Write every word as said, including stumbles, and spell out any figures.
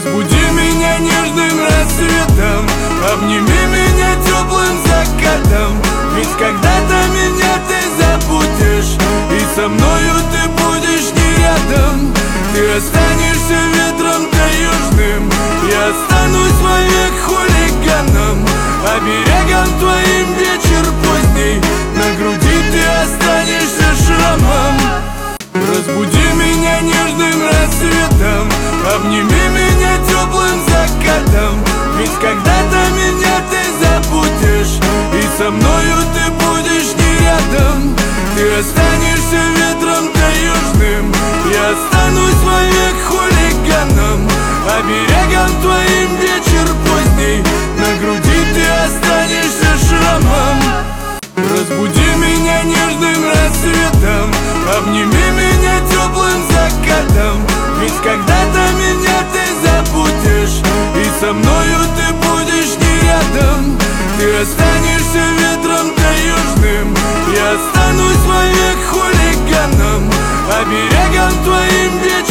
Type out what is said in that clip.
Разбуди меня нежным рассветом, обними меня теплым закатом. Ведь когда-то меня ты забудешь, и со мною ты будешь не рядом. Ты останешься ветром таежным, я останусь вовек хулиганом, оберегом твоим вечер поздний, на груди ты останешься шрамом. Разбуди меня нежным рассветом, обними меня теплым закатом. Ведь когда-то меня ты забудешь, и со мною ты будешь не рядом. Ты останешься ветром таежным, я останусь вовек хулиганом, оберегом твоим вечер поздний, на груди ты останешься шрамом. Разбуди меня нежным рассветом, обними меня теплым закатом. Ведь когда-то меня ты забудешь, и со мною ты будешь не рядом. Ты останешься ветром таежным, я останусь вовек хулиганом, оберегом твоим вечером.